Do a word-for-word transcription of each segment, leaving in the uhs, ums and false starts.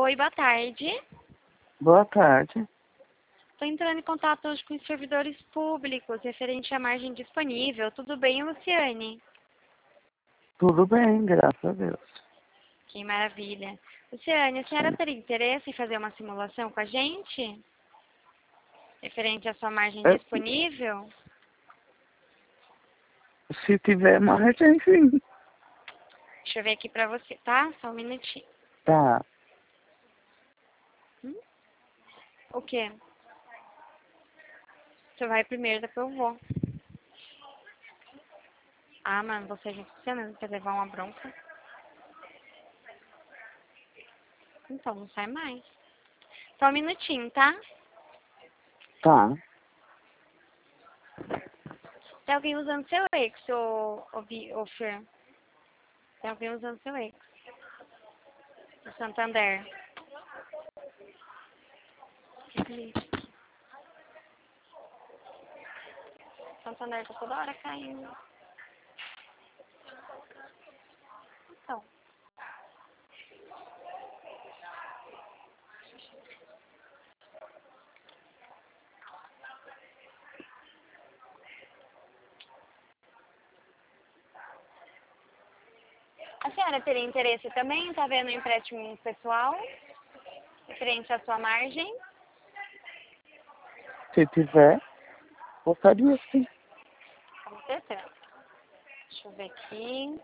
Oi, boa tarde. Boa tarde. Estou entrando em contato hoje com os servidores públicos, referente à margem disponível. Tudo bem, Luciane? Tudo bem, graças a Deus. Que maravilha. Luciane, a senhora Sim. teria interesse em fazer uma simulação com a gente? Referente à sua margem É, disponível? se tiver margem, sim. Deixa eu ver aqui pra você, tá? Só um minutinho. Tá. Hum? O quê? Você vai primeiro, depois eu vou. Ah, mano, você é gente que você mesmo quer levar uma bronca. Então, não sai mais. Só um minutinho, tá? Tá. Tem alguém usando seu ex, ô, ô, Vi- ô Fer? Tem alguém usando seu ex. Do Santander. Santander tá toda hora caindo. Então. A senhora teria interesse também? Tá vendo o empréstimo pessoal? Referente à sua margem? Se tiver, gostaria sim. Com certeza. Deixa eu ver aqui.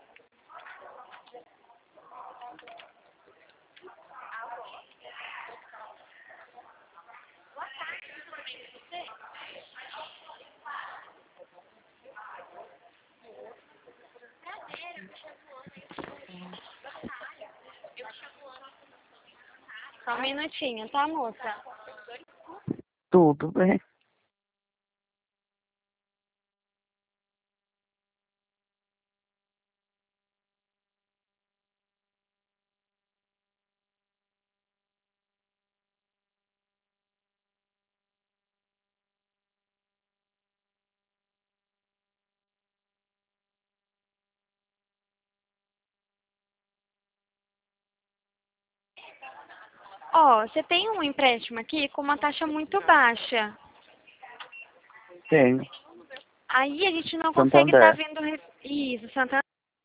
Só um minutinho, tá, moça? Tudo bem. Ó, você tem um empréstimo aqui com uma taxa muito baixa. Tenho. Aí a gente não consegue estar Santander. vendo... re- Isso, Santander.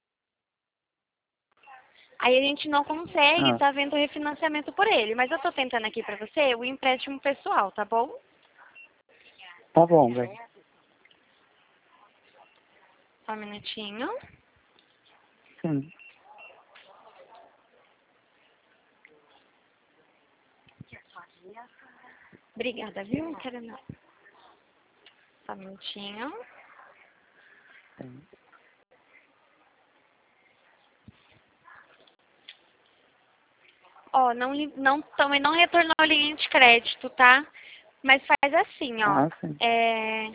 Aí a gente não consegue Ah, estar vendo refinanciamento por ele. Mas eu tô tentando aqui pra você o empréstimo pessoal, tá bom? tá bom, velho. Só um minutinho. Sim. Obrigada, viu? Não quero não. Só um minutinho. Sim. Ó, não, li- não, também não retornou a linha de crédito, tá? Mas faz assim, ó. Ah, sim. É,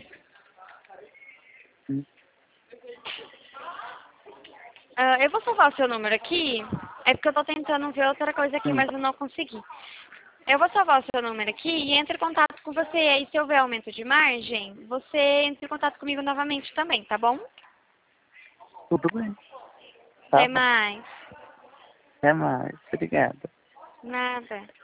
Sim. ah, eu vou salvar o seu número aqui. É porque eu tô tentando ver outra coisa aqui, Sim. mas eu não consegui. Eu vou salvar o seu número aqui e entre em contato com você. E aí, se houver aumento de margem, você entra em contato comigo novamente também, tá bom? Tudo bem. Tá Até bom. mais. Até mais. Obrigado. Nada.